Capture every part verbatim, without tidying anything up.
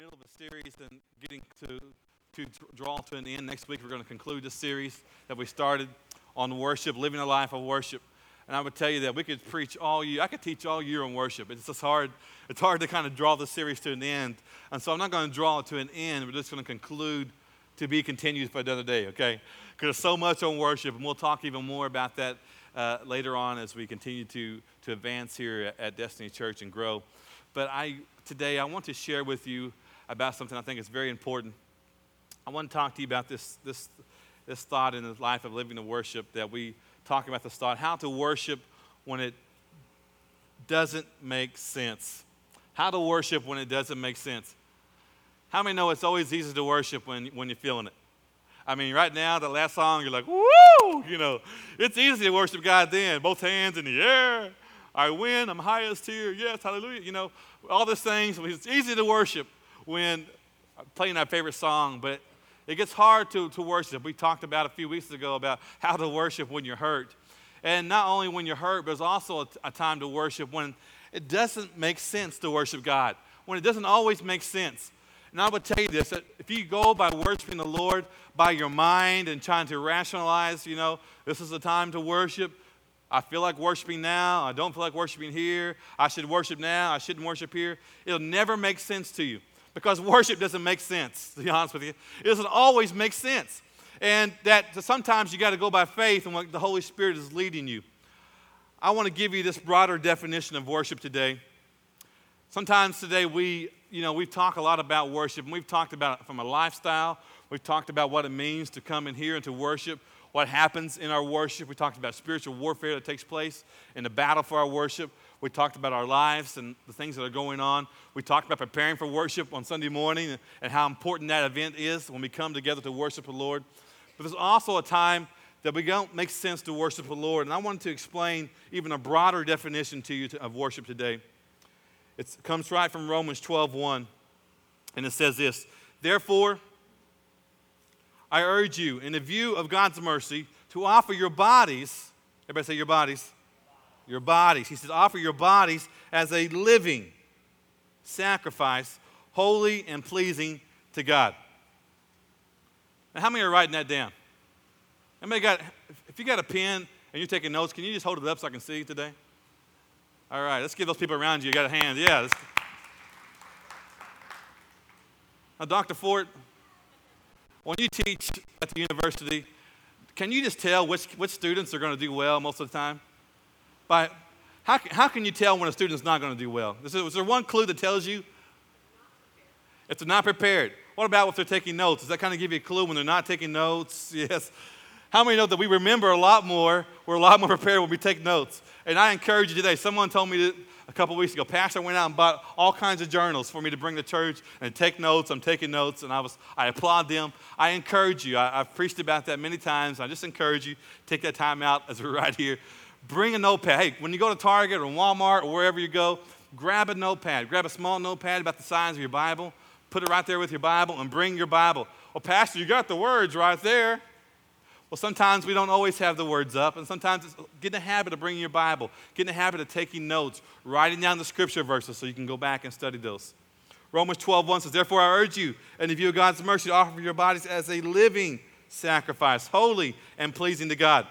middle of a series and getting to to draw to an end. Next week, we're going to conclude this series that we started on worship, living a life of worship. And I would tell you that we could preach all year. I could teach all year on worship. It's just hard. It's hard to kind of draw the series to an end. And so I'm not going to draw it to an end. We're just going to conclude to be continued for another day, okay? Because there's so much on worship, and we'll talk even more about that uh, later on as we continue to, to advance here at, at Destiny Church and grow. But I today, I want to share with you about something I think is very important. I want to talk to you about this, this, this thought in the life of living the worship that we talk about this thought, how to worship when it doesn't make sense. How to worship when it doesn't make sense. How many know it's always easy to worship when, when you're feeling it? I mean, right now, the last song, you're like, woo! You know, it's easy to worship God then. Both hands in the air. I win, I'm highest here. Yes, hallelujah. You know, all these things. It's easy to worship when playing our favorite song, but it gets hard to, to worship. We talked about a few weeks ago about how to worship when you're hurt. And not only when you're hurt, but there's also a, a time to worship when it doesn't make sense to worship God, when it doesn't always make sense. And I would tell you this, that if you go by worshiping the Lord by your mind and trying to rationalize, you know, this is the time to worship. I feel like worshiping now. I don't feel like worshiping here. I should worship now. I shouldn't worship here. It'll never make sense to you because worship doesn't make sense, to be honest with you. It doesn't always make sense. And that sometimes you got to go by faith and what the Holy Spirit is leading you. I want to give you this broader definition of worship today. Sometimes today we, you know, we've talked a lot about worship, and we've talked about it from a lifestyle. We've talked about what it means to come in here and to worship, what happens in our worship. We talked about spiritual warfare that takes place in the battle for our worship. We talked about our lives and the things that are going on. We talked about preparing for worship on Sunday morning and how important that event is when we come together to worship the Lord. But there's also a time that we don't make sense to worship the Lord. And I wanted to explain even a broader definition to you to, of worship today. It's, it comes right from Romans twelve one. And it says this, therefore, I urge you, in the view of God's mercy, to offer your bodies, everybody say your bodies, your bodies. He says, offer your bodies as a living sacrifice, holy and pleasing to God. Now, how many are writing that down? Anybody got, if you got a pen and you're taking notes, can you just hold it up so I can see today? All right, let's give those people around you, you got a hand. Yeah. Let's. Now, Doctor Fort, when you teach at the university, can you just tell which, which students are going to do well most of the time? By, how, how can you tell when a student's not going to do well? Is there, is there one clue that tells you? If they're not prepared. What about if they're taking notes? Does that kind of give you a clue when they're not taking notes? Yes. How many know that we remember a lot more, we're a lot more prepared when we take notes? And I encourage you today, someone told me that a couple weeks ago, Pastor went out and bought all kinds of journals for me to bring to church and take notes. I'm taking notes, and I was I applaud them. I encourage you. I, I've preached about that many times. I just encourage you, take that time out as we're right here. Bring a notepad. Hey, when you go to Target or Walmart or wherever you go, grab a notepad. Grab a small notepad about the size of your Bible. Put it right there with your Bible and bring your Bible. Well, Pastor, you got the words right there. Well, sometimes we don't always have the words up, and sometimes it's, get in the habit of bringing your Bible. Get in the habit of taking notes, writing down the scripture verses so you can go back and study those. Romans twelve one says, therefore I urge you, in the view of God's mercy, to offer your bodies as a living sacrifice, holy and pleasing to God.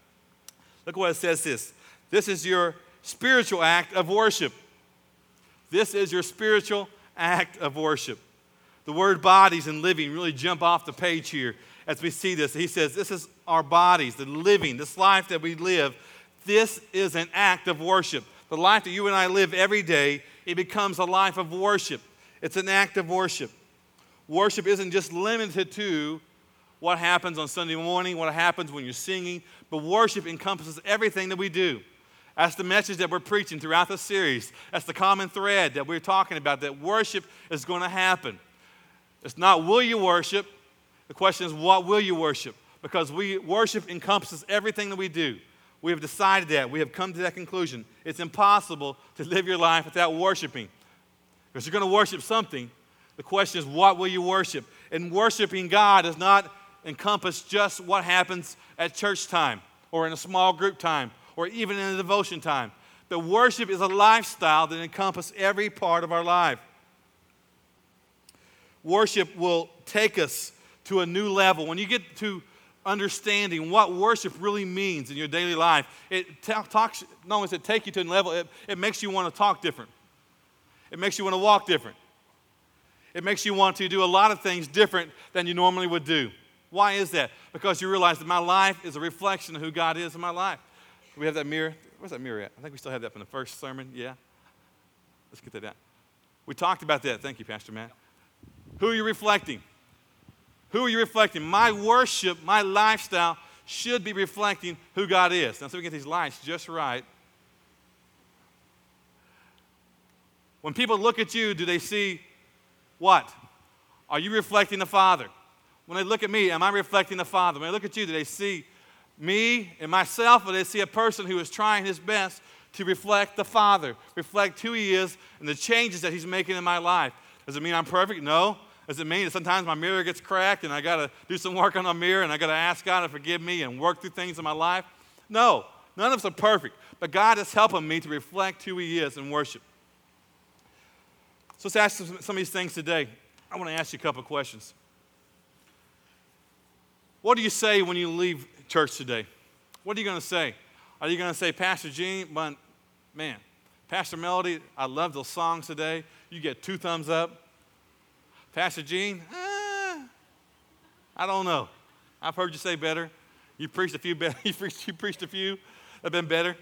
Look what it says this. This is your spiritual act of worship. This is your spiritual act of worship. The word bodies and living really jump off the page here as we see this. He says, this is our bodies, the living, this life that we live. This is an act of worship. The life that you and I live every day, it becomes a life of worship. It's an act of worship. Worship isn't just limited to what happens on Sunday morning, what happens when you're singing, but worship encompasses everything that we do. That's the message that we're preaching throughout the series. That's the common thread that we're talking about, that worship is going to happen. It's not will you worship. The question is, what will you worship? Because we worship encompasses everything that we do. We have decided that. We have come to that conclusion. It's impossible to live your life without worshiping. Because you're going to worship something. The question is, what will you worship? And worshiping God does not encompass just what happens at church time or in a small group time or even in a devotion time. But worship is a lifestyle that encompasses every part of our life. worship will take us to a new level. When you get to understanding what worship really means in your daily life, it t- talks, not only does it take you to a level, it, it makes you want to talk different. It makes you want to walk different. It makes you want to do a lot of things different than you normally would do. Why is that? Because you realize that my life is a reflection of who God is in my life. Do we have that mirror? Where's that mirror at? I think we still have that from the first sermon. Yeah? Let's get that out. We talked about that. Thank you, Pastor Matt. Who are you reflecting? Who are you reflecting? My worship, my lifestyle should be reflecting who God is. Now, so we get these lights just right. When people look at you, do they see what? Are you reflecting the Father? When they look at me, am I reflecting the Father? When they look at you, do they see me and myself, or do they see a person who is trying his best to reflect the Father, reflect who He is and the changes that He's making in my life? Does it mean I'm perfect? No. Does it mean that sometimes my mirror gets cracked and I got to do some work on the mirror and I got to ask God to forgive me and work through things in my life? No. None of us are perfect, but God is helping me to reflect who He is in worship. So let's ask some, some of these things today. I want to ask you a couple of questions. What do you say when you leave church today? What are you going to say? Are you going to say, Pastor Gene, but man, Pastor Melody, I love those songs today. You get two thumbs up. Pastor Gene, eh, I don't know. I've heard you say better. You preached a few better. You preached, you preached a few that have been better.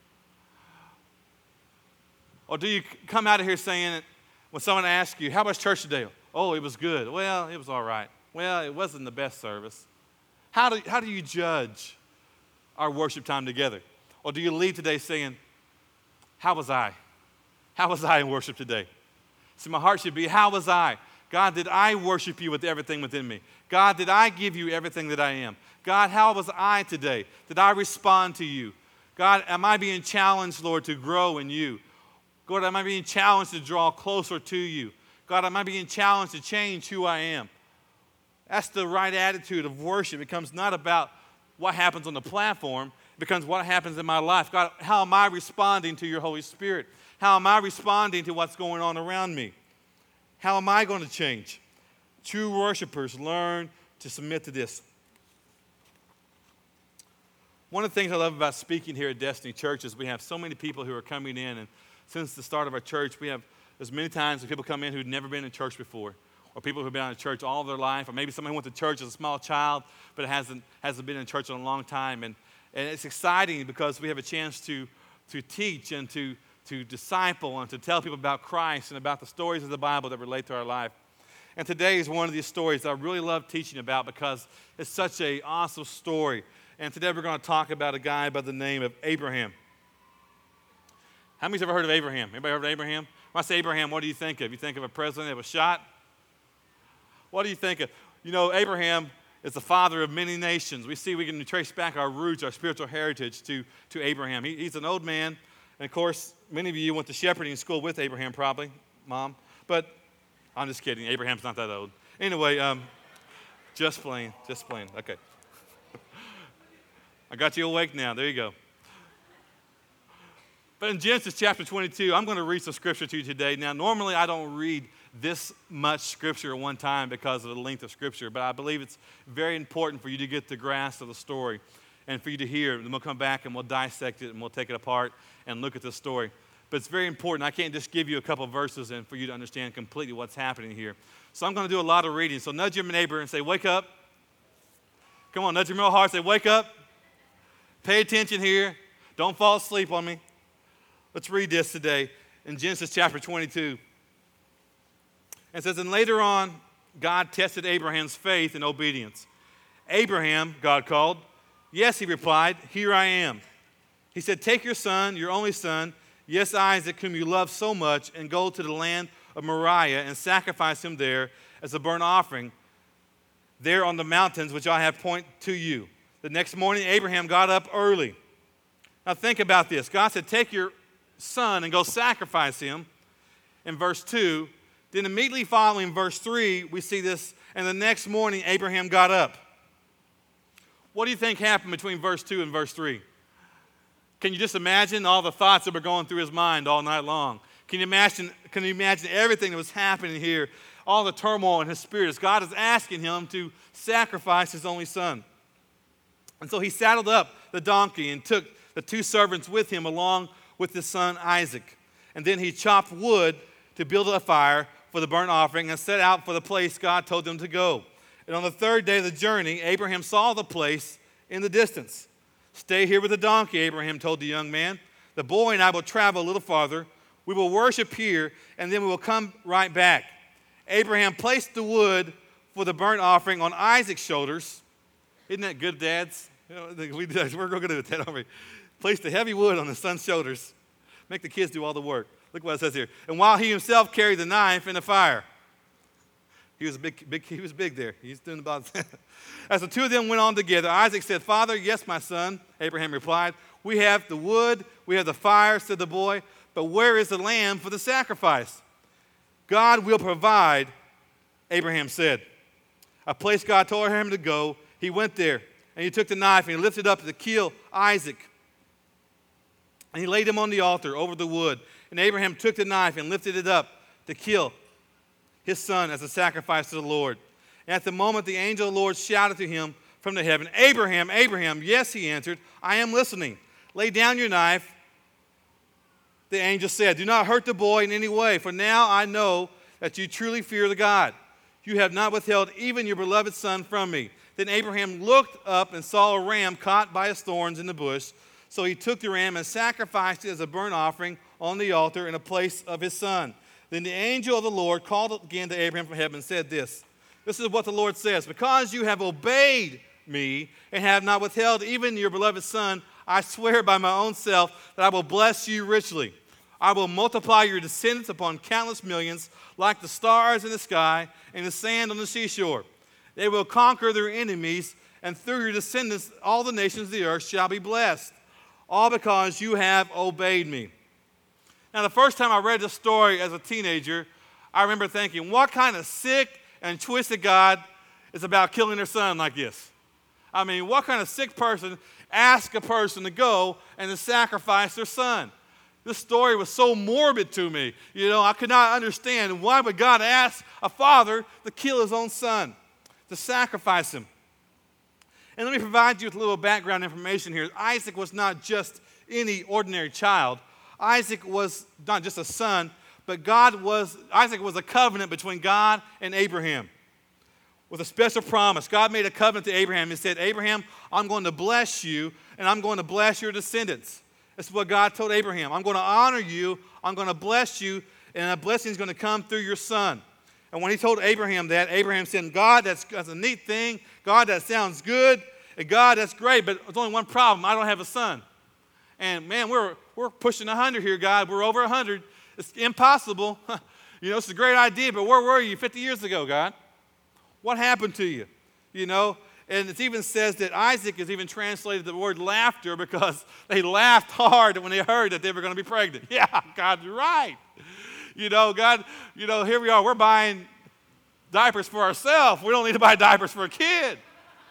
Or do you come out of here saying, when someone asks you, how was church today? Oh, it was good. Well, it was all right. Well, it wasn't the best service. How do, how do you judge our worship time together? Or do you leave today saying, how was I? How was I in worship today? See, my heart should be, how was I? God, did I worship you with everything within me? God, did I give you everything that I am? God, how was I today? Did I respond to you? God, am I being challenged, Lord, to grow in you? God, am I being challenged to draw closer to you? God, am I being challenged to change who I am? That's the right attitude of worship. It becomes not about what happens on the platform. It becomes what happens in my life. God, how am I responding to your Holy Spirit? How am I responding to what's going on around me? How am I going to change? True worshipers learn to submit to this. One of the things I love about speaking here at Destiny Church is we have so many people who are coming in, and since the start of our church, we have as many times that people come in who've never been in church before, or people who've been out of church all their life, or maybe someone who went to church as a small child but hasn't hasn't been in church in a long time. And, and it's exciting because we have a chance to, to teach and to to disciple and to tell people about Christ and about the stories of the Bible that relate to our life. And today is one of these stories that I really love teaching about because it's such an awesome story. And today we're going to talk about a guy by the name of Abraham. How many's ever heard of Abraham? Anybody heard of Abraham? When I say Abraham, what do you think of? You think of a president that was shot? What do you think of? You know, Abraham is the father of many nations. We see we can trace back our roots, our spiritual heritage to, to Abraham. He, he's an old man. And, of course, many of you went to shepherding school with Abraham probably, Mom. But I'm just kidding. Abraham's not that old. Anyway, um, just playing. Just playing. Okay. I got you awake now. There you go. But in Genesis chapter twenty-two, I'm going to read some scripture to you today. Now, normally I don't read this much scripture at one time because of the length of scripture, but I believe it's very important for you to get the grasp of the story and for you to hear it. And we'll come back and we'll dissect it and we'll take it apart and look at the story. But it's very important. I can't just give you a couple of verses and for you to understand completely what's happening here. So I'm going to do a lot of reading. So nudge your neighbor and say, wake up. Come on, nudge him real hard. Say, wake up. Pay attention here. Don't fall asleep on me. Let's read this today in Genesis chapter twenty-two. It says, and later on, God tested Abraham's faith and obedience. Abraham, God called. Yes, he replied, here I am. He said, take your son, your only son, yes, Isaac, whom you love so much, and go to the land of Moriah and sacrifice him there as a burnt offering, there on the mountains which I have point to you. The next morning, Abraham got up early. Now think about this. God said, take your son and go sacrifice him in verse two. Then immediately following verse three, we see this, and the next morning, Abraham got up. What do you think happened between verse two and verse three? Can you just imagine all the thoughts that were going through his mind all night long? Can you imagine, can you imagine everything that was happening here all the turmoil in his spirit as God is asking him to sacrifice his only son. And so he saddled up the donkey and took the two servants with him along with his son Isaac. And then he chopped wood to build a fire for the burnt offering and set out for the place God told them to go. And on the third day of the journey, Abraham saw the place in the distance. "Stay here with the donkey," Abraham told the young man. "The boy and I will travel a little farther. We will worship here, and then we will come right back." Abraham placed the wood for the burnt offering on Isaac's shoulders. Isn't that good, dads? You know, we, we're going to do that over here. Place the heavy wood on the son's shoulders. Make the kids do all the work. Look what it says here. "And while he himself carried the knife in the fire." He was big, big. He was big there. He's doing about that. As the two of them went on together, Isaac said, "Father, yes, my son." Abraham replied, "We have the wood, we have the fire," said the boy, "but where is the lamb for the sacrifice?" "God will provide," Abraham said. A place God told him to go, he went there, and he took the knife and he lifted up to kill Isaac. And he laid him on the altar over the wood. And Abraham took the knife and lifted it up to kill his son as a sacrifice to the Lord. And at the moment the angel of the Lord shouted to him from the heaven, "Abraham, Abraham." "Yes," he answered, "I am listening." "Lay down your knife," the angel said. "Do not hurt the boy in any way, for now I know that you truly fear the God. You have not withheld even your beloved son from me." Then Abraham looked up and saw a ram caught by its thorns in the bush. So he took the ram and sacrificed it as a burnt offering on the altar in the place of his son. Then the angel of the Lord called again to Abraham from heaven and said this. This is what the Lord says. "Because you have obeyed me and have not withheld even your beloved son, I swear by my own self that I will bless you richly. I will multiply your descendants upon countless millions, like the stars in the sky and the sand on the seashore. They will conquer their enemies, and through your descendants all the nations of the earth shall be blessed. All because you have obeyed me." Now, the first time I read this story as a teenager, I remember thinking, what kind of sick and twisted God is about killing their son like this? I mean, what kind of sick person asks a person to go and to sacrifice their son? This story was so morbid to me. You know, I could not understand why would God ask a father to kill his own son, to sacrifice him. And let me provide you with a little background information here. Isaac was not just any ordinary child. Isaac was not just a son, but God was, Isaac was a covenant between God and Abraham with a special promise. God made a covenant to Abraham. He said, "Abraham, I'm going to bless you, and I'm going to bless your descendants." This is what God told Abraham. "I'm going to honor you, I'm going to bless you, and a blessing is going to come through your son." And when he told Abraham that, Abraham said, "God, that's, that's a neat thing. God, that sounds good. And God, that's great, but there's only one problem. I don't have a son. And man, we're we're pushing one hundred here, God. We're over one hundred. It's impossible. You know, it's a great idea, but where were you fifty years ago, God? What happened to you? You know, and it even says that Isaac is even translated the word laughter because they laughed hard when they heard that they were going to be pregnant. Yeah, God, you're right. You know, God, you know, here we are. We're buying diapers for ourselves. We don't need to buy diapers for a kid.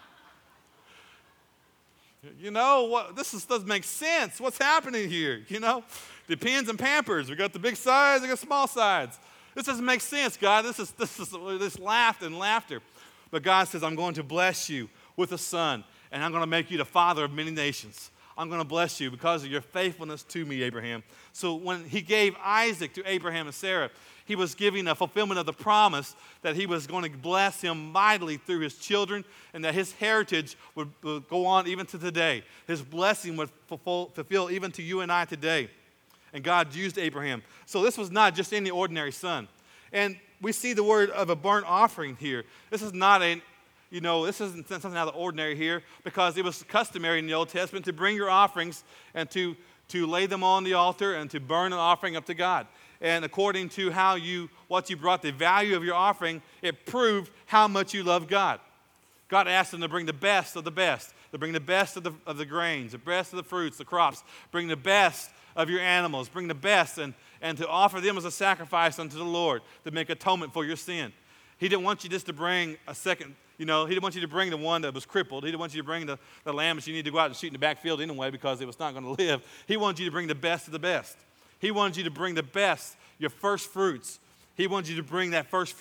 You know, what, this is, doesn't make sense. What's happening here? You know, Depends and Pampers. We got the big size, we got small sides. This doesn't make sense, God. This is this is this laughter and laughter. But God says, "I'm going to bless you with a son, and I'm going to make you the father of many nations. I'm going to bless you because of your faithfulness to me, Abraham." So when he gave Isaac to Abraham and Sarah, he was giving a fulfillment of the promise that he was going to bless him mightily through his children and that his heritage would, would go on even to today. His blessing would fulfill, fulfill even to you and I today. And God used Abraham. So this was not just any ordinary son. And we see the word of a burnt offering here. This is not a, you know, this isn't something out of the ordinary here because it was customary in the Old Testament to bring your offerings and to, to lay them on the altar and to burn an offering up to God. And according to how you, what you brought, the value of your offering, it proved how much you love God. God asked them to bring the best of the best, to bring the best of the, of the grains, the best of the fruits, the crops, bring the best of your animals, bring the best, and, and to offer them as a sacrifice unto the Lord to make atonement for your sin. He didn't want you just to bring a second, you know, he didn't want you to bring the one that was crippled. He didn't want you to bring the, the lamb that you need to go out and shoot in the backfield anyway because it was not going to live. He wanted you to bring the best of the best. He wanted you to bring the best, your first fruits. He wanted you to bring that first fruit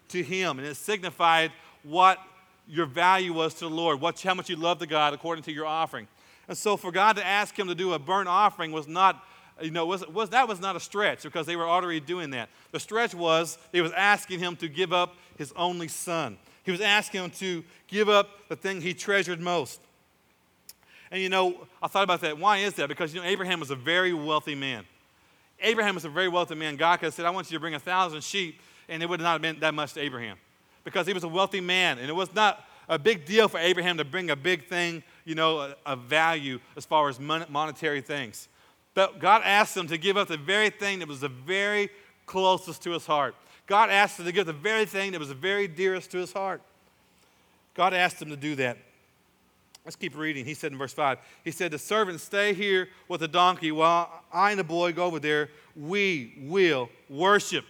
to him, and it signified what your value was to the Lord, what, how much you loved the God according to your offering. And so for God to ask him to do a burnt offering was not, you know, was, was that was not a stretch because they were already doing that. The stretch was he was asking him to give up his only son. He was asking him to give up the thing he treasured most. And you know, I thought about that. Why is that? Because you know, Abraham was a very wealthy man. Abraham was a very wealthy man. God could have said, I want you to bring a thousand sheep, and it would not have meant that much to Abraham. Because he was a wealthy man, and it was not a big deal for Abraham to bring a big thing, you know, of value as far as mon- monetary things. But God asked him to give up the very thing that was the very closest to his heart. God asked him to give the very thing that was the very dearest to his heart. God asked him to do that. Let's keep reading. He said in verse five, he said, the servant, stay here with the donkey while I and the boy go over there. We will worship.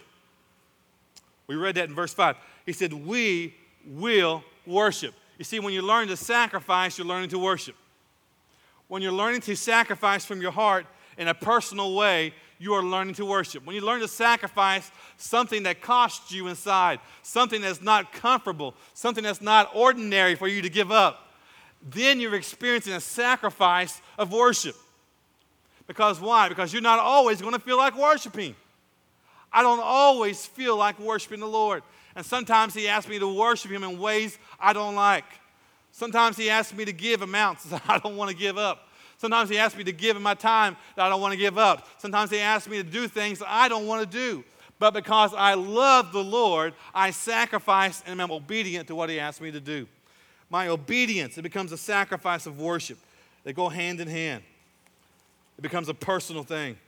We read that in verse five. He said, we will worship. You see, when you learn to sacrifice, you're learning to worship. When you're learning to sacrifice from your heart in a personal way, you are learning to worship. When you learn to sacrifice something that costs you inside, something that's not comfortable, something that's not ordinary for you to give up, then you're experiencing a sacrifice of worship. Because why? Because you're not always going to feel like worshiping. I don't always feel like worshiping the Lord. And sometimes he asks me to worship him in ways I don't like. Sometimes he asks me to give amounts that I don't want to give up. Sometimes he asks me to give him my time that I don't want to give up. Sometimes he asks me to do things that I don't want to do. But because I love the Lord, I sacrifice and am obedient to what he asks me to do. My obedience, it becomes a sacrifice of worship. They go hand in hand. It becomes a personal thing.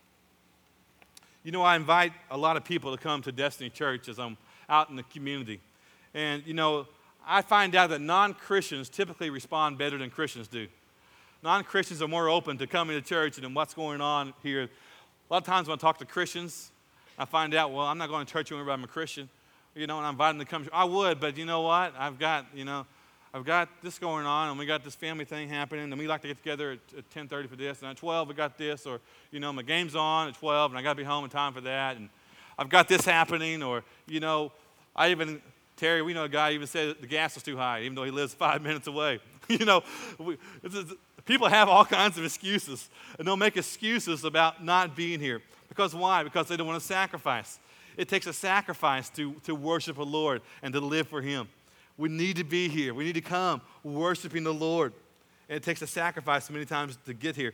You know, I invite a lot of people to come to Destiny Church as I'm out in the community. And, you know, I find out that non-Christians typically respond better than Christians do. Non-Christians are more open to coming to church and what's going on here. A lot of times when I talk to Christians, I find out, well, I'm not going to church whenever I'm a Christian. You know, and I invite them to come. I would, but you know what? I've got, you know, I've got this going on, and we got this family thing happening, and we like to get together at, at ten thirty for this, and at twelve we got this, or, you know, my game's on at twelve, and I got to be home in time for that, and I've got this happening, or, you know, I even, Terry, we know a guy even said the gas was too high, even though he lives five minutes away. you know, we, it's, it's, people have all kinds of excuses, and they'll make excuses about not being here. Because why? Because they don't want to sacrifice. It takes a sacrifice to, to worship the Lord and to live for him. We need to be here. We need to come worshiping the Lord. And it takes a sacrifice many times to get here.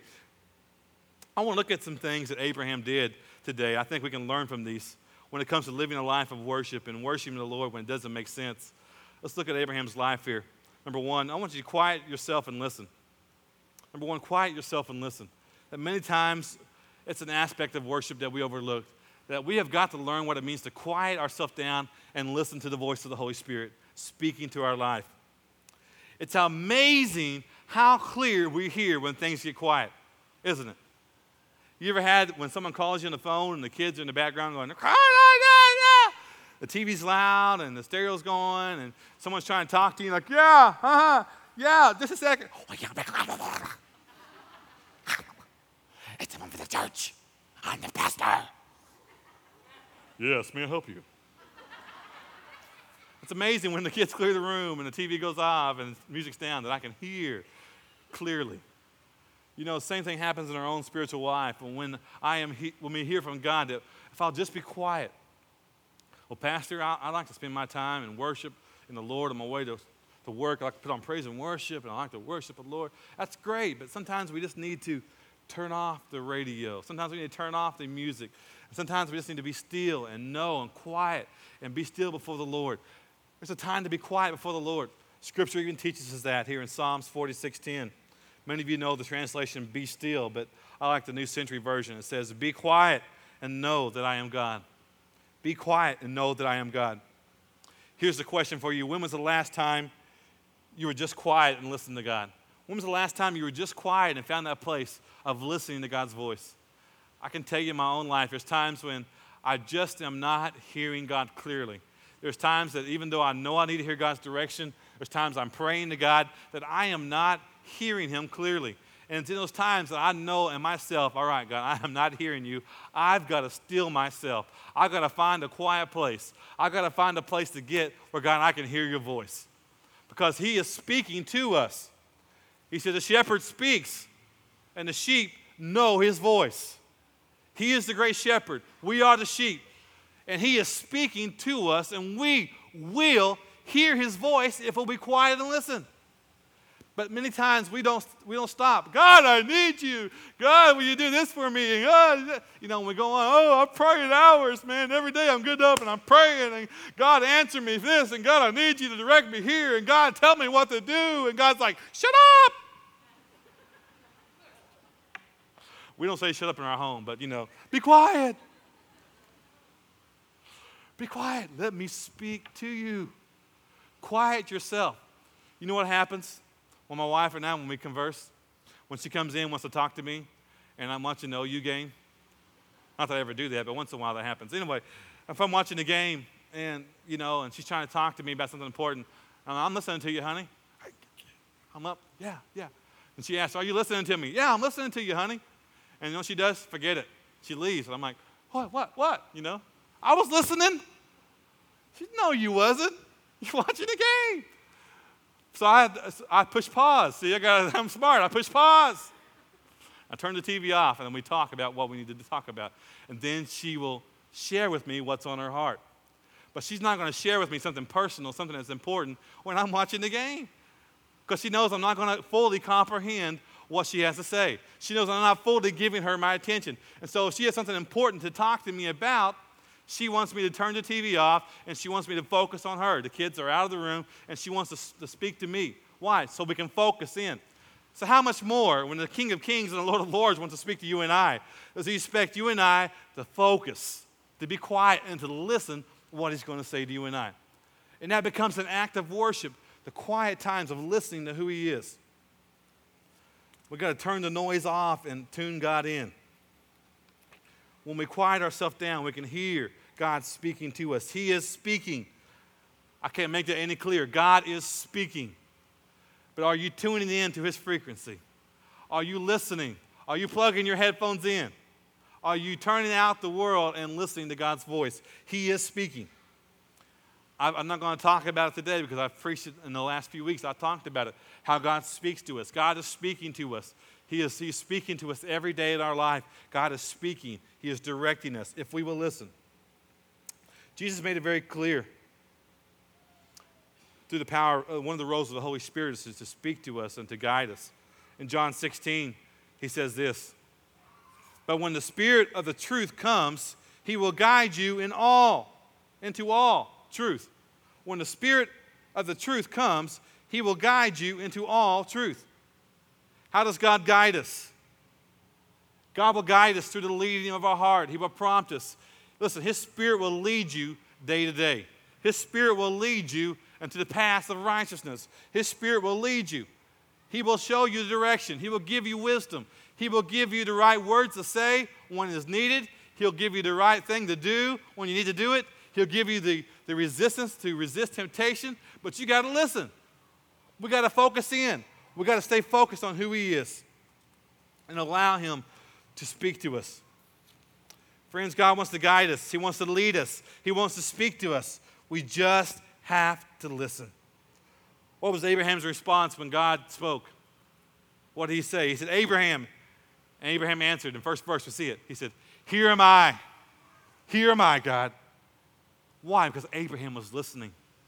I want to look at some things that Abraham did today. I think we can learn from these when it comes to living a life of worship and worshiping the Lord when it doesn't make sense. Let's look at Abraham's life here. Number one, I want you to quiet yourself and listen. Number one, quiet yourself and listen. That many times it's an aspect of worship that we overlook. That we have got to learn what it means to quiet ourselves down and listen to the voice of the Holy Spirit speaking to our life. It's amazing how clear we hear when things get quiet, isn't it? You ever had when someone calls you on the phone and the kids are in the background going, the T V's loud and the stereo's going and someone's trying to talk to you like, yeah, uh-huh, yeah, just a second. It's someone for the church. I'm the pastor. Yes, may I help you? It's amazing when the kids clear the room and the T V goes off and the music's down that I can hear clearly. You know, the same thing happens in our own spiritual life. And when I am, he, when we hear from God, that if I'll just be quiet. Well, Pastor, I, I like to spend my time in worship in the Lord on my way to, to work. I like to put on praise and worship, and I like to worship the Lord. That's great, but sometimes we just need to turn off the radio. Sometimes we need to turn off the music. Sometimes we just need to be still and know and quiet and be still before the Lord. There's a time to be quiet before the Lord. Scripture even teaches us that here in Psalms forty-six ten. Many of you know the translation, be still, but I like the New Century Version. It says, be quiet and know that I am God. Be quiet and know that I am God. Here's the question for you. When was the last time you were just quiet and listened to God? When was the last time you were just quiet and found that place of listening to God's voice? I can tell you in my own life, there's times when I just am not hearing God clearly. There's times that even though I know I need to hear God's direction, there's times I'm praying to God that I am not hearing him clearly. And it's in those times that I know in myself, all right, God, I am not hearing you. I've got to still myself. I've got to find a quiet place. I've got to find a place to get where, God, I can hear your voice. Because he is speaking to us. He said the shepherd speaks, and the sheep know his voice. He is the great shepherd. We are the sheep. And he is speaking to us, and we will hear his voice if we'll be quiet and listen. But many times we don't we don't stop. God, I need you. God, will you do this for me? And God, you know, we go on, oh, I'm praying hours, man. Every day I'm getting up and I'm praying. And God, answer me this. And God, I need you to direct me here. And God, tell me what to do. And God's like, shut up. We don't say shut up in our home, but, you know, be quiet. Be quiet. Let me speak to you. Quiet yourself. You know what happens? When my wife and I, when we converse, when she comes in, wants to talk to me, and I'm watching the O U game. Not that I ever do that, but once in a while that happens. Anyway, if I'm watching the game, and, you know, and she's trying to talk to me about something important, I'm, I'm listening to you, honey. I'm up, yeah, yeah. And she asks, are you listening to me? Yeah, I'm listening to you, honey. And you know what she does? Forget it. She leaves, and I'm like, what, what, what? You know, I was listening. She, no, you wasn't. You're watching the game. So I, I push pause. See, I got, I'm smart. I push pause. I turn the T V off, and then we talk about what we need to talk about. And then she will share with me what's on her heart. But she's not going to share with me something personal, something that's important when I'm watching the game. Because she knows I'm not going to fully comprehend what she has to say. She knows I'm not fully giving her my attention. And so if she has something important to talk to me about, she wants me to turn the T V off, and she wants me to focus on her. The kids are out of the room, and she wants to, to speak to me. Why? So we can focus in. So how much more when the King of Kings and the Lord of Lords wants to speak to you and I? Does he expect you and I to focus, to be quiet, and to listen to what he's going to say to you and I? And that becomes an act of worship, the quiet times of listening to who he is. We've got to turn the noise off and tune God in. When we quiet ourselves down, we can hear God speaking to us. He is speaking. I can't make that any clearer. God is speaking. But are you tuning in to his frequency? Are you listening? Are you plugging your headphones in? Are you turning out the world and listening to God's voice? He is speaking. I'm not going to talk about it today because I've preached it in the last few weeks. I talked about it, how God speaks to us. God is speaking to us. He is he's speaking to us every day in our life. God is speaking. He is directing us if we will listen. Jesus made it very clear through the power, uh, one of the roles of the Holy Spirit is to speak to us and to guide us. In John sixteen, he says this, but when the Spirit of the truth comes, he will guide you in all, into all truth. When the Spirit of the truth comes, he will guide you into all truth. How does God guide us? God will guide us through the leading of our heart. He will prompt us. Listen, his Spirit will lead you day to day. His Spirit will lead you into the path of righteousness. His Spirit will lead you. He will show you the direction. He will give you wisdom. He will give you the right words to say when it is needed. He'll give you the right thing to do when you need to do it. He'll give you the, the resistance to resist temptation, but you got to listen. We got to focus in. We got to stay focused on who he is and allow him to speak to us. Friends, God wants to guide us. He wants to lead us. He wants to speak to us. We just have to listen. What was Abraham's response when God spoke? What did he say? He said, Abraham. And Abraham answered. In first verse, we see it. He said, here am I. Here am I, God. Why? Because Abraham was listening.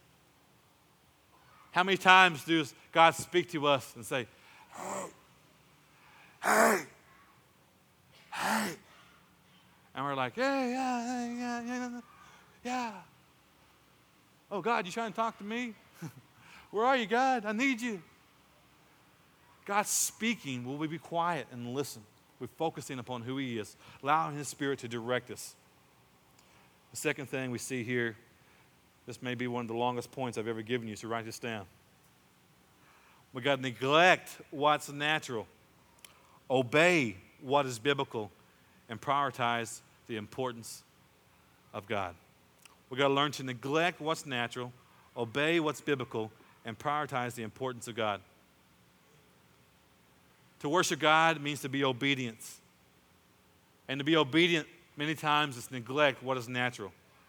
How many times does God speak to us and say, hey, hey, hey? And we're like, yeah, yeah, yeah, yeah, yeah. Oh, God, you trying to talk to me? Where are you, God? I need you. God's speaking. Will we be quiet and listen? We're focusing upon who he is, allowing his Spirit to direct us. The second thing we see here, this may be one of the longest points I've ever given you, so write this down. We got to neglect what's natural, obey what is biblical, and prioritize the importance of God. We got to learn to neglect what's natural, obey what's biblical, and prioritize the importance of God. To worship God means to be obedient. And to be obedient many times is neglect what is natural.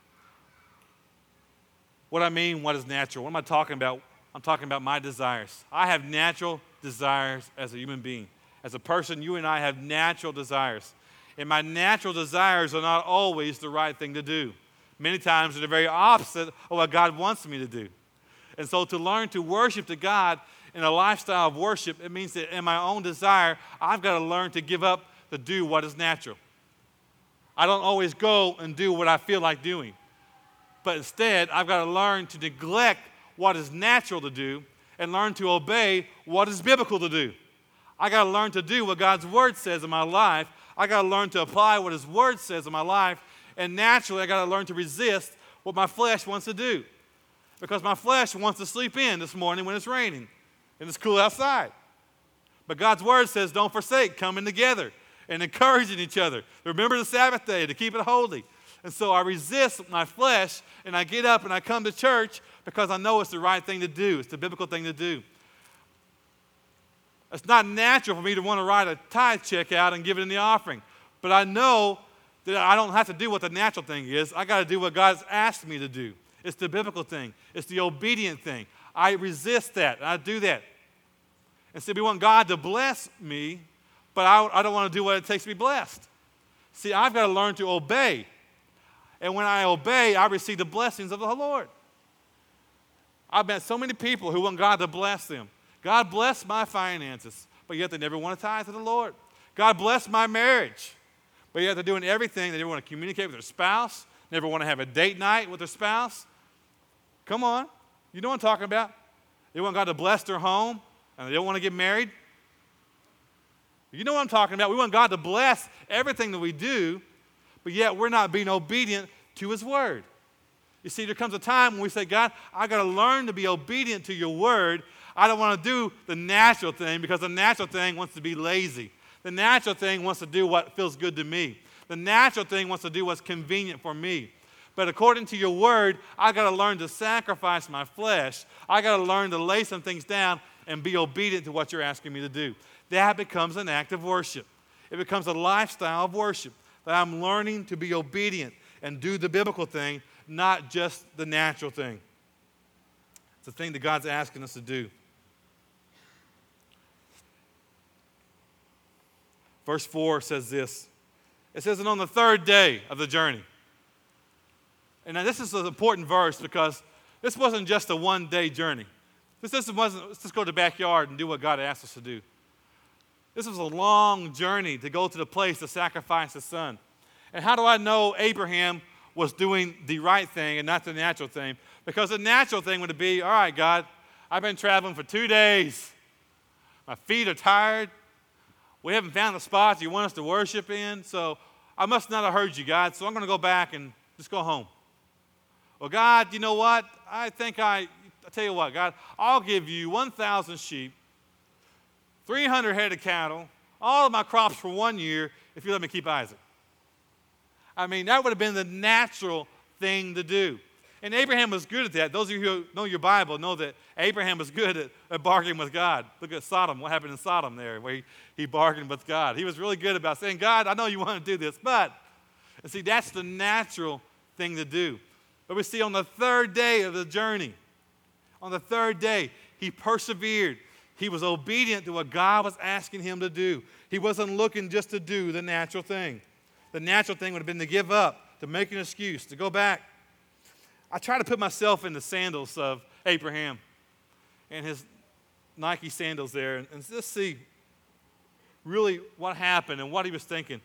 What I mean, what is natural? What am I talking about? I'm talking about my desires. I have natural desires as a human being. As a person, you and I have natural desires. And my natural desires are not always the right thing to do. Many times they're the very opposite of what God wants me to do. And so to learn to worship to God in a lifestyle of worship, it means that in my own desire, I've got to learn to give up to do what is natural. I don't always go and do what I feel like doing. But instead, I've got to learn to neglect what is natural to do and learn to obey what is biblical to do. I got to learn to do what God's word says in my life. I got to learn to apply what his word says in my life. And naturally, I got to learn to resist what my flesh wants to do. Because my flesh wants to sleep in this morning when it's raining and it's cool outside. But God's word says don't forsake coming together and encouraging each other. Remember the Sabbath day to keep it holy. And so I resist my flesh and I get up and I come to church because I know it's the right thing to do. It's the biblical thing to do. It's not natural for me to want to write a tithe check out and give it in the offering. But I know that I don't have to do what the natural thing is. I got to do what God's asked me to do. It's the biblical thing. It's the obedient thing. I resist that. I do that. And so we want God to bless me, but I, I don't want to do what it takes to be blessed. See, I've got to learn to obey. And when I obey, I receive the blessings of the Lord. I've met so many people who want God to bless them. God bless my finances, but yet they never want to tithe to the Lord. God bless my marriage, but yet they're doing everything. They never want to communicate with their spouse, never want to have a date night with their spouse. Come on. You know what I'm talking about? They want God to bless their home, and they don't want to get married. You know what I'm talking about? We want God to bless everything that we do, but yet we're not being obedient to his word. You see, there comes a time when we say, God, I got to learn to be obedient to your word. I don't want to do the natural thing because the natural thing wants to be lazy. The natural thing wants to do what feels good to me. The natural thing wants to do what's convenient for me. But according to your word, I got to learn to sacrifice my flesh. I got to learn to lay some things down and be obedient to what you're asking me to do. That becomes an act of worship. It becomes a lifestyle of worship. That I'm learning to be obedient and do the biblical thing, not just the natural thing. It's the thing that God's asking us to do. Verse four says this. It says, and on the third day of the journey. And now this is an important verse because this wasn't just a one-day journey. This wasn't, let's just go to the backyard and do what God asked us to do. This was a long journey to go to the place to sacrifice his son. And how do I know Abraham was doing the right thing and not the natural thing? Because the natural thing would be, all right, God, I've been traveling for two days. My feet are tired. We haven't found the spots you want us to worship in, so I must not have heard you, God, so I'm going to go back and just go home. Well, God, you know what? I think I, I tell you what, God, I'll give you one thousand sheep, three hundred head of cattle, all of my crops for one year if you let me keep Isaac. I mean, that would have been the natural thing to do. And Abraham was good at that. Those of you who know your Bible know that Abraham was good at, at bargaining with God. Look at Sodom, what happened in Sodom there, where he, he bargained with God. He was really good about saying, God, I know you want to do this, but, and see, that's the natural thing to do. But we see on the third day of the journey, on the third day, he persevered. He was obedient to what God was asking him to do. He wasn't looking just to do the natural thing. The natural thing would have been to give up, to make an excuse, to go back. I try to put myself in the sandals of Abraham and his Nike sandals there and, and just see really what happened and what he was thinking.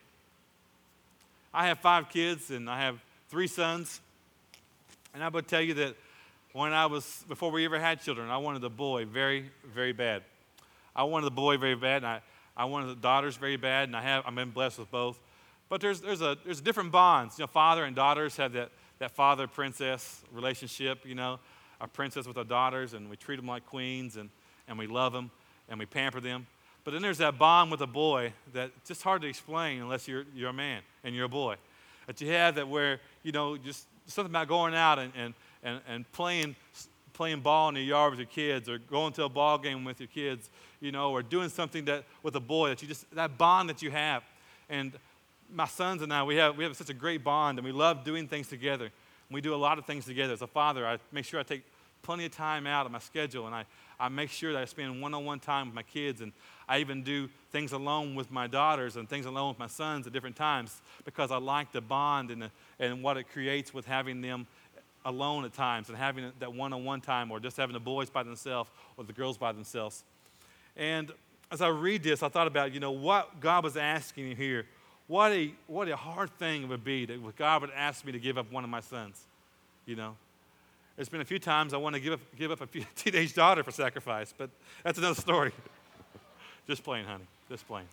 I have five kids and I have three sons. And I would tell you that when I was, before we ever had children, I wanted a boy very, very bad. I wanted a boy very bad, and I, I wanted the daughters very bad, and I have, I've been blessed with both. But there's, there's, a, there's different bonds. You know, father and daughters have that, that father-princess relationship, you know, a princess with our daughters, and we treat them like queens, and, and we love them, and we pamper them. But then there's that bond with a boy that's just hard to explain unless you're, you're a man and you're a boy. That you have that where, you know, just something about going out and, and, and, and playing playing ball in the yard with your kids, or going to a ball game with your kids, you know, or doing something that with a boy that you just, that bond that you have. And my sons and I, we have we have such a great bond, and we love doing things together. We do a lot of things together. As a father, I make sure I take plenty of time out of my schedule, and I, I make sure that I spend one-on-one time with my kids, and I even do things alone with my daughters and things alone with my sons at different times, because I like the bond and, the, and what it creates with having them alone at times and having that one-on-one time, or just having the boys by themselves or the girls by themselves. And as I read this, I thought about, you know, what God was asking me here. What a, what a hard thing it would be that God would ask me to give up one of my sons, you know. There's been a few times I want to give up, give up a few, teenage daughter for sacrifice, but that's another story. Just playing, honey. Just playing.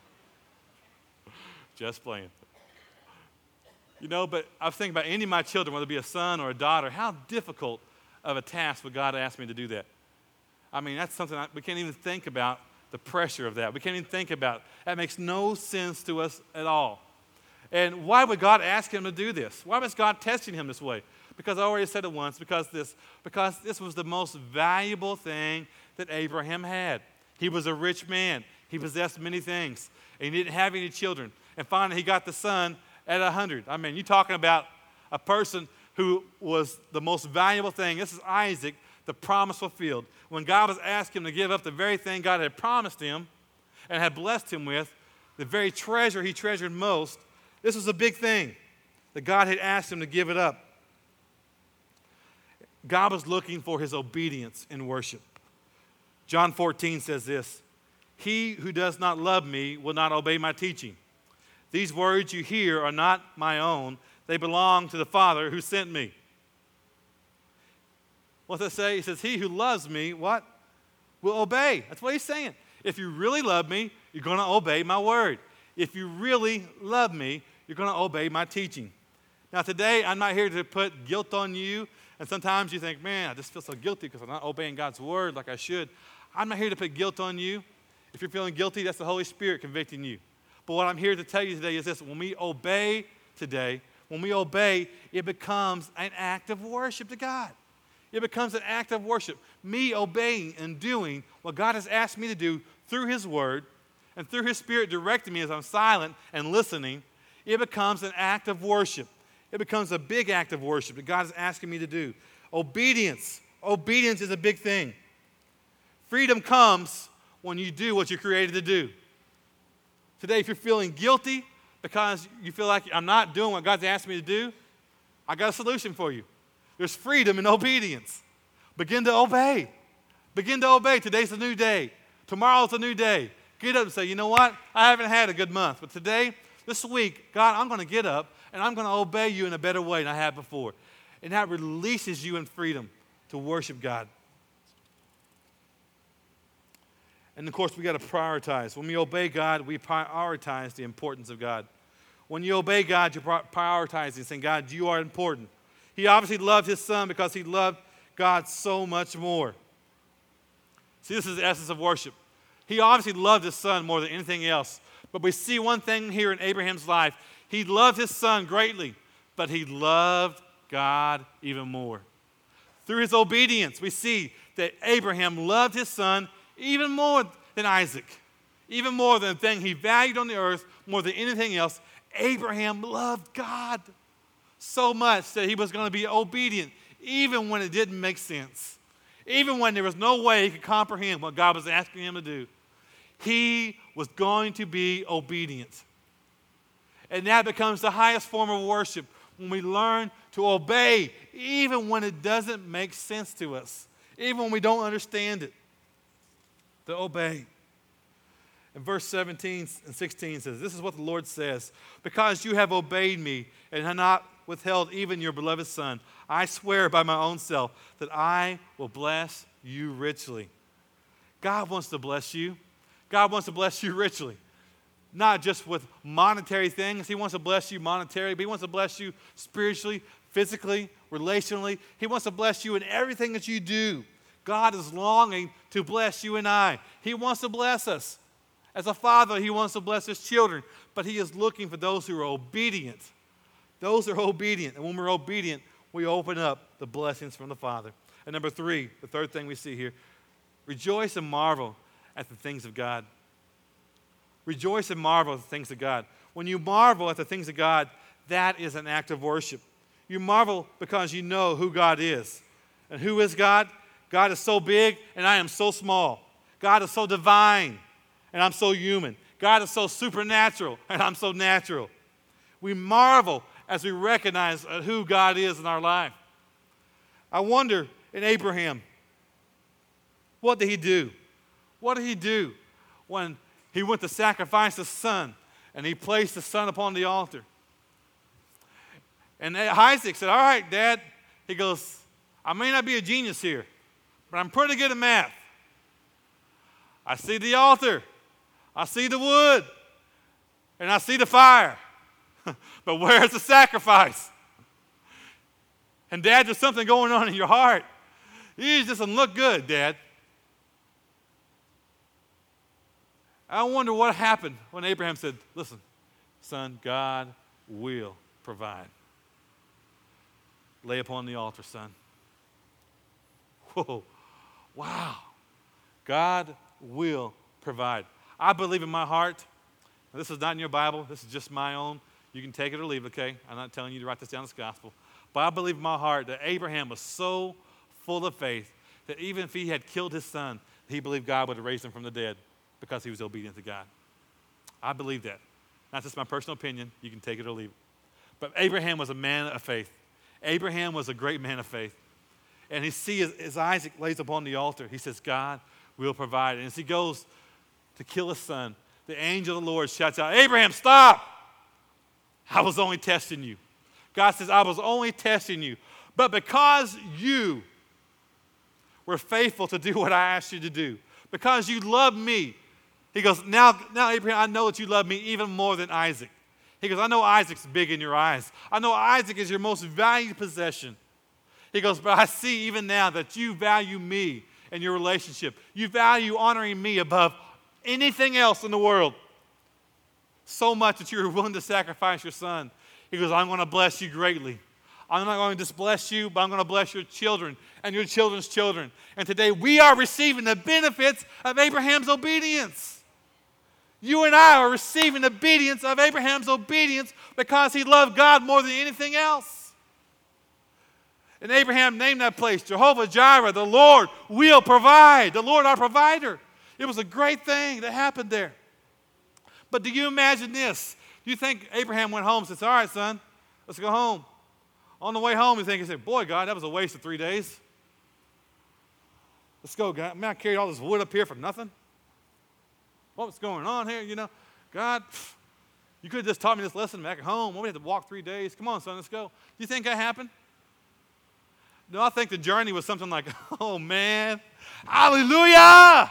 Just playing. You know, but I was thinking about any of my children, whether it be a son or a daughter, how difficult of a task would God ask me to do that? I mean, that's something I, we can't even think about, the pressure of that. We can't even think about it. That makes no sense to us at all. And why would God ask him to do this? Why was God testing him this way? Because I already said it once, because this, because this was the most valuable thing that Abraham had. He was a rich man. He possessed many things. And he didn't have any children. And finally, he got the son at one hundred. I mean, you're talking about a person who was the most valuable thing. This is Isaac, the promise fulfilled. When God was asking him to give up the very thing God had promised him and had blessed him with, the very treasure he treasured most, this was a big thing that God had asked him to give it up. God was looking for his obedience in worship. John fourteen says this, "He who does not love me will not obey my teaching. These words you hear are not my own. They belong to the Father who sent me." What's that say? He says, "He who loves me," what? "Will obey." That's what he's saying. If you really love me, you're going to obey my word. If you really love me, you're going to obey my teaching. Now today, I'm not here to put guilt on you. And sometimes you think, man, I just feel so guilty because I'm not obeying God's word like I should. I'm not here to put guilt on you. If you're feeling guilty, that's the Holy Spirit convicting you. But what I'm here to tell you today is this: when we obey today, when we obey, it becomes an act of worship to God. It becomes an act of worship. Me obeying and doing what God has asked me to do through his word and through his Spirit directing me as I'm silent and listening, it becomes an act of worship. It becomes a big act of worship that God is asking me to do. Obedience. Obedience is a big thing. Freedom comes when you do what you're created to do. Today, if you're feeling guilty because you feel like I'm not doing what God's asked me to do, I got a solution for you. There's freedom in obedience. Begin to obey. Begin to obey. Today's a new day. Tomorrow's a new day. Get up and say, you know what? I haven't had a good month, but today, this week, God, I'm going to get up and I'm going to obey you in a better way than I have before. And that releases you in freedom to worship God. And of course, we got to prioritize. When we obey God, we prioritize the importance of God. When you obey God, you're prioritizing, saying, God, you are important. He obviously loved his son because he loved God so much more. See, this is the essence of worship. He obviously loved his son more than anything else. But we see one thing here in Abraham's life. He loved his son greatly, but he loved God even more. Through his obedience, we see that Abraham loved his son even more than Isaac, even more than the thing he valued on the earth, more than anything else. Abraham loved God so much that he was going to be obedient, even when it didn't make sense, even when there was no way he could comprehend what God was asking him to do. He was going to be obedient. And that becomes the highest form of worship, when we learn to obey even when it doesn't make sense to us, even when we don't understand it. To obey. And verse seventeen and sixteen says, this is what the Lord says, because you have obeyed me and have not withheld even your beloved son, I swear by my own self that I will bless you richly. God wants to bless you. God wants to bless you richly. Not just with monetary things. He wants to bless you monetarily, but he wants to bless you spiritually, physically, relationally. He wants to bless you in everything that you do. God is longing to bless you and I. He wants to bless us. As a father, he wants to bless his children, but he is looking for those who are obedient. Those who are obedient. And when we're obedient, we open up the blessings from the Father. And number three, the third thing we see here, rejoice and marvel at the things of God. Rejoice and marvel at the things of God. When you marvel at the things of God, that is an act of worship. You marvel because you know who God is. And who is God? God is so big and I am so small. God is so divine and I'm so human. God is so supernatural and I'm so natural. We marvel as we recognize who God is in our life. I wonder in Abraham, what did he do? What did he do when he went to sacrifice his son and he placed the son upon the altar? And Isaac said, all right, Dad. He goes, I may not be a genius here, but I'm pretty good at math. I see the altar. I see the wood. And I see the fire. But where's the sacrifice? And Dad, there's something going on in your heart. You just doesn't look good, Dad. I wonder what happened when Abraham said, listen, son, God will provide. Lay upon the altar, son. Whoa. Wow. God will provide. I believe in my heart. This is not in your Bible. This is just my own. You can take it or leave it, okay? I'm not telling you to write this down as gospel. But I believe in my heart that Abraham was so full of faith that even if he had killed his son, he believed God would have raised him from the dead because he was obedient to God. I believe that. That's just my personal opinion. You can take it or leave it. But Abraham was a man of faith. Abraham was a great man of faith. And he sees as Isaac lays upon the altar, he says, God will provide. And as he goes to kill his son, the angel of the Lord shouts out, Abraham, stop! I was only testing you. God says, I was only testing you. But because you were faithful to do what I asked you to do, because you love me, he goes, now, now Abraham, I know that you love me even more than Isaac. He goes, I know Isaac's big in your eyes. I know Isaac is your most valued possession. He goes, but I see even now that you value me and your relationship. You value honoring me above anything else in the world. So much that you're willing to sacrifice your son. He goes, I'm going to bless you greatly. I'm not going to just bless you, but I'm going to bless your children and your children's children. And today we are receiving the benefits of Abraham's obedience. You and I are receiving the obedience of Abraham's obedience because he loved God more than anything else. And Abraham named that place Jehovah Jireh, the Lord will provide, the Lord our provider. It was a great thing that happened there. But do you imagine this? Do you think Abraham went home and says, all right, son, let's go home. On the way home, you think, he said, boy, God, that was a waste of three days. Let's go, God. Man, I carried all this wood up here for nothing. What's going on here, you know? God, you could have just taught me this lesson back at home. Why we had to walk three days? Come on, son, let's go. Do you think that happened? No, I think the journey was something like, oh, man, hallelujah!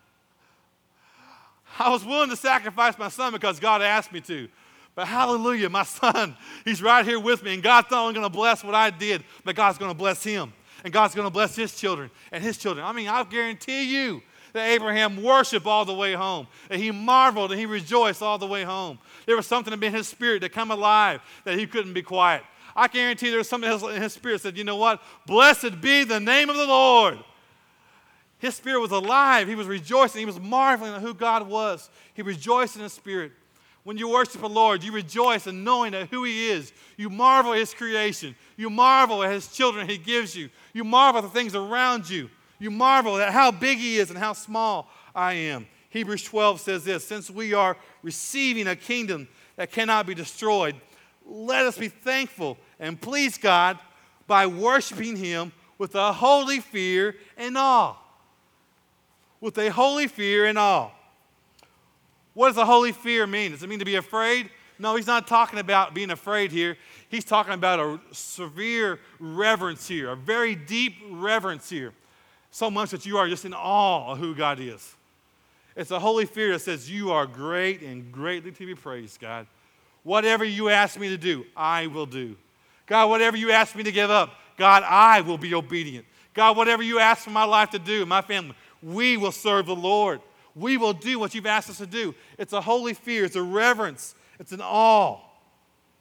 I was willing to sacrifice my son because God asked me to. But hallelujah, my son, he's right here with me. And God's not only going to bless what I did, but God's going to bless him. And God's going to bless his children and his children. I mean, I guarantee you that Abraham worshiped all the way home. That he marveled and he rejoiced all the way home. There was something in his spirit that come alive that he couldn't be quiet. I guarantee there was something else in his spirit that said, you know what? Blessed be the name of the Lord. His spirit was alive. He was rejoicing. He was marveling at who God was. He rejoiced in his spirit. When you worship the Lord, you rejoice in knowing that who he is. You marvel at his creation. You marvel at his children he gives you. You marvel at the things around you. You marvel at how big he is and how small I am. Hebrews twelve says this, since we are receiving a kingdom that cannot be destroyed, let us be thankful and please God by worshiping him with a holy fear and awe. With a holy fear and awe. What does a holy fear mean? Does it mean to be afraid? No, he's not talking about being afraid here. He's talking about a severe reverence here, a very deep reverence here. So much that you are just in awe of who God is. It's a holy fear that says, you are great and greatly to be praised, God. Whatever you ask me to do, I will do. God, whatever you ask me to give up, God, I will be obedient. God, whatever you ask for my life to do, my family, we will serve the Lord. We will do what you've asked us to do. It's a holy fear. It's a reverence. It's an awe.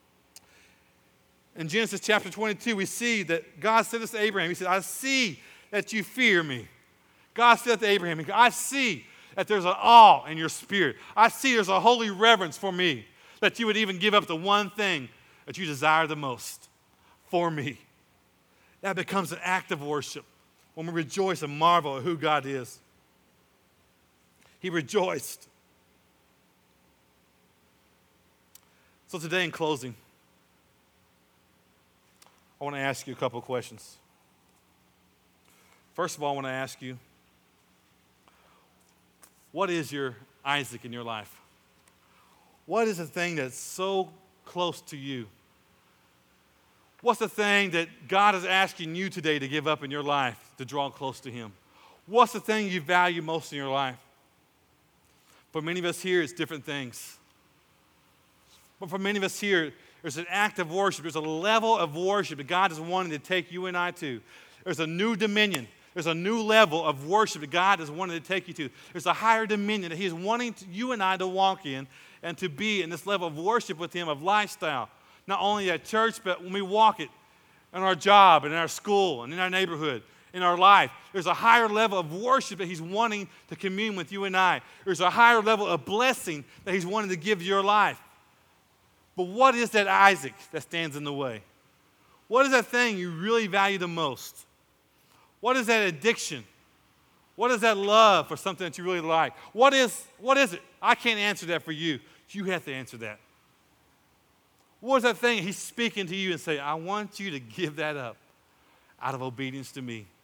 In Genesis chapter twenty-two, we see that God said this to Abraham. He said, I see that you fear me. God said to Abraham, I see that there's an awe in your spirit. I see there's a holy reverence for me, that you would even give up the one thing that you desire the most for me. That becomes an act of worship when we rejoice and marvel at who God is. He rejoiced. So today in closing, I want to ask you a couple of questions. First of all, I want to ask you, what is your Isaac in your life? What is the thing that's so close to you? What's the thing that God is asking you today to give up in your life to draw close to Him? What's the thing you value most in your life? For many of us here, it's different things. But for many of us here, there's an act of worship. There's a level of worship that God is wanting to take you and I to. There's a new dominion. There's a new level of worship that God is wanting to take you to. There's a higher dominion that He is wanting to, you and I to walk in and to be in this level of worship with Him, of lifestyle. Not only at church, but when we walk it in our job, and in our school, and in our neighborhood, in our life. There's a higher level of worship that He's wanting to commune with you and I. There's a higher level of blessing that He's wanting to give your life. But what is that Isaac that stands in the way? What is that thing you really value the most? What is that addiction? What is that love for something that you really like? What is, what is it? I can't answer that for you. You have to answer that. What is that thing He's speaking to you and say, I want you to give that up out of obedience to me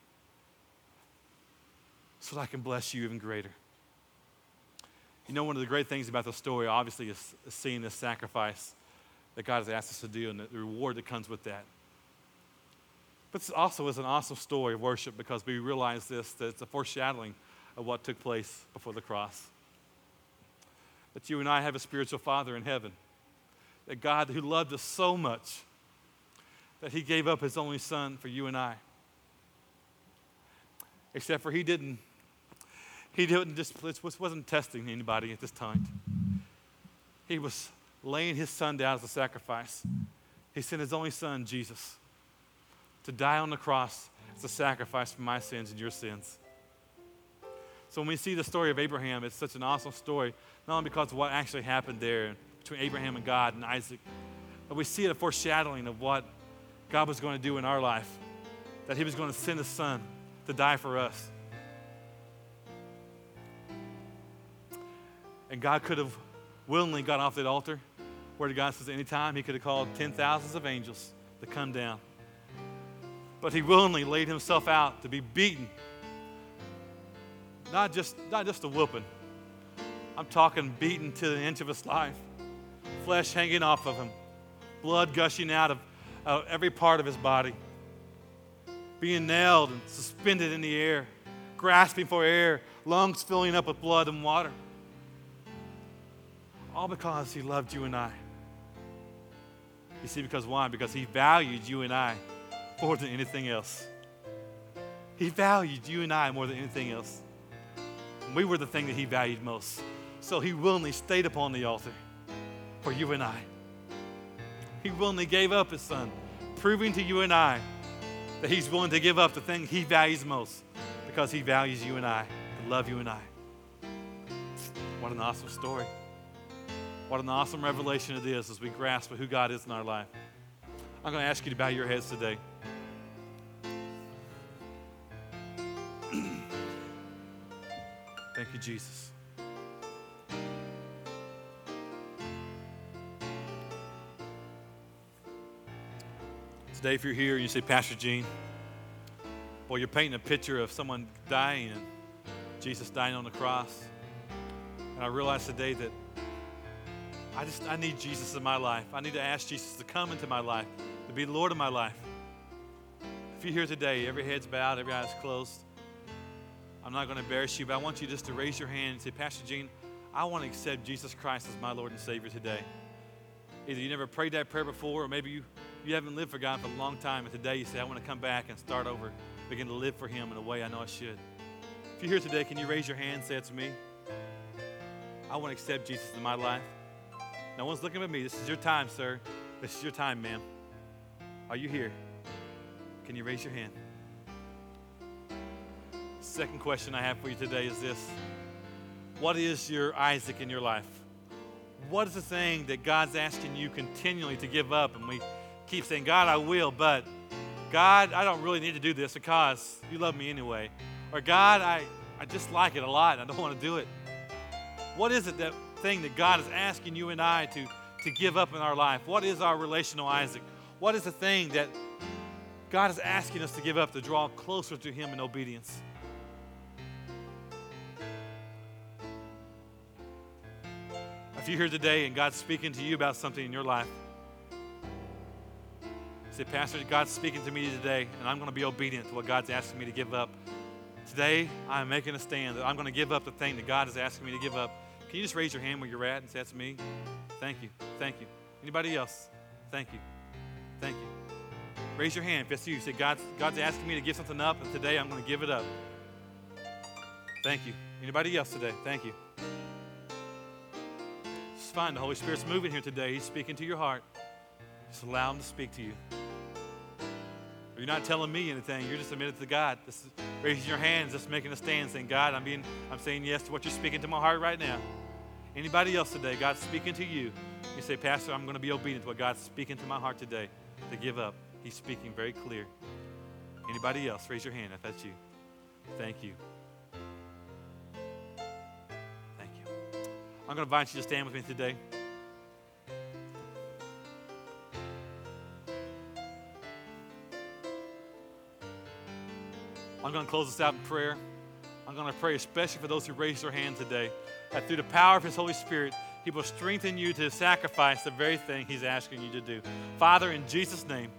so that I can bless you even greater. You know, one of the great things about the story, obviously, is seeing this sacrifice that God has asked us to do and the reward that comes with that. But this also is an awesome story of worship because we realize this, that it's a foreshadowing of what took place before the cross. That you and I have a spiritual Father in heaven. That God, who loved us so much, that He gave up His only Son for you and I. Except for He didn't, He didn't just, wasn't testing anybody at this time. He was laying His Son down as a sacrifice. He sent His only Son, Jesus, to die on the cross as a sacrifice for my sins and your sins. So when we see the story of Abraham, it's such an awesome story, not only because of what actually happened there between Abraham and God and Isaac, but we see it a foreshadowing of what God was going to do in our life, that He was going to send His Son to die for us. And God could have willingly got off that altar. Word of God says anytime He could have called ten thousands of angels to come down. But He willingly laid Himself out to be beaten. Not just, not just a whooping. I'm talking beaten to the inch of His life. Flesh hanging off of Him. Blood gushing out of, out of every part of His body. Being nailed and suspended in the air. Grasping for air. Lungs filling up with blood and water. All because He loved you and I. You see, because why? Because He valued you and I more than anything else. He valued you and I more than anything else. We were the thing that He valued most. So He willingly stayed upon the altar for you and I. He willingly gave up His Son, proving to you and I that He's willing to give up the thing He values most because He values you and I and love you and I. What an awesome story. What an awesome revelation it is as we grasp who God is in our life. I'm going to ask you to bow your heads today. Thank you, Jesus. Today, if you're here and you say, Pastor Gene, well, you're painting a picture of someone dying and Jesus dying on the cross. And I realize today that I just, I need Jesus in my life. I need to ask Jesus to come into my life, to be the Lord of my life. If you're here today, every head's bowed, every eye's closed. I'm not going to embarrass you, but I want you just to raise your hand and say, Pastor Gene, I want to accept Jesus Christ as my Lord and Savior today. Either you never prayed that prayer before, or maybe you, you haven't lived for God for a long time, and today you say, I want to come back and start over, begin to live for Him in a way I know I should. If you're here today, can you raise your hand and say it to me? I want to accept Jesus in my life. No one's looking at me. This is your time, sir. This is your time, ma'am. Are you here? Can you raise your hand? second question I have for you today is this. What is your Isaac in your life? What is the thing that God's asking you continually to give up? And we keep saying, God, I will, but God, I don't really need to do this because you love me anyway. Or God, I, I just like it a lot. I don't want to do it. What is it, that thing that God is asking you and I to, to give up in our life? What is our relational Isaac? What is the thing that God is asking us to give up to draw closer to Him in obedience? If you're here today and God's speaking to you about something in your life, say, Pastor, God's speaking to me today, and I'm going to be obedient to what God's asking me to give up. Today, I'm making a stand that I'm going to give up the thing that God is asking me to give up. Can you just raise your hand where you're at and say, that's me? Thank you. Thank you. Anybody else? Thank you. Thank you. Raise your hand if that's you. Say, God's, God's asking me to give something up, and today I'm going to give it up. Thank you. Anybody else today? Thank you. It's fine. The Holy Spirit's moving here today. He's speaking to your heart. Just allow Him to speak to you. You're not telling me anything. You're just admitting to God. This is raising your hands, just making a stand, saying, God, I'm being, I'm saying yes to what you're speaking to my heart right now. Anybody else today, God's speaking to you. You say, Pastor, I'm going to be obedient to what God's speaking to my heart today to give up. He's speaking very clear. Anybody else? Raise your hand if that's you. Thank you. Thank you. I'm going to invite you to stand with me today. I'm going to close this out in prayer. I'm going to pray especially for those who raised their hand today, that through the power of His Holy Spirit, He will strengthen you to sacrifice the very thing He's asking you to do. Father, in Jesus' name,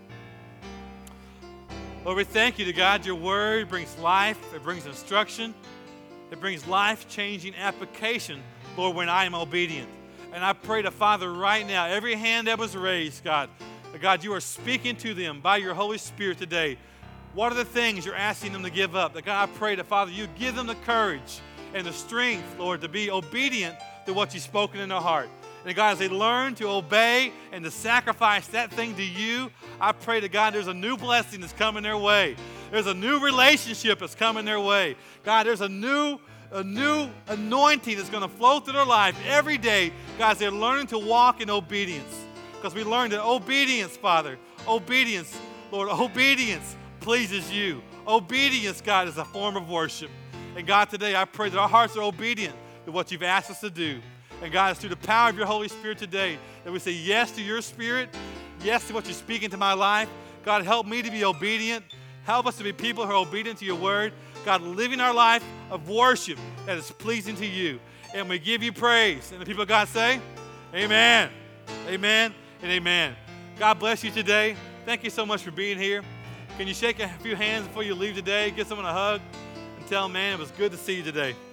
Lord, we thank you to God. Your word brings life. It brings instruction. It brings life-changing application, Lord, when I am obedient. And I pray to Father right now, every hand that was raised, God, that God, you are speaking to them by your Holy Spirit today. What are the things you're asking them to give up? That God, I pray that, Father, you give them the courage and the strength, Lord, to be obedient to what you've spoken in their heart. And God, as they learn to obey and to sacrifice that thing to you, I pray to God there's a new blessing that's coming their way. There's a new relationship that's coming their way. God, there's a new, a new anointing that's going to flow through their life every day. God, as they're learning to walk in obedience. Because we learned that obedience, Father, obedience, Lord, obedience pleases you. Obedience, God, is a form of worship. And God, today I pray that our hearts are obedient to what you've asked us to do. And God, it's through the power of your Holy Spirit today that we say yes to your Spirit, yes to what you're speaking to my life. God, help me to be obedient. Help us to be people who are obedient to your word. God, living our life of worship that is pleasing to you. And we give you praise. And the people of God say, amen, amen, and amen. God bless you today. Thank you so much for being here. Can you shake a few hands before you leave today? Give someone a hug and tell them, man, it was good to see you today.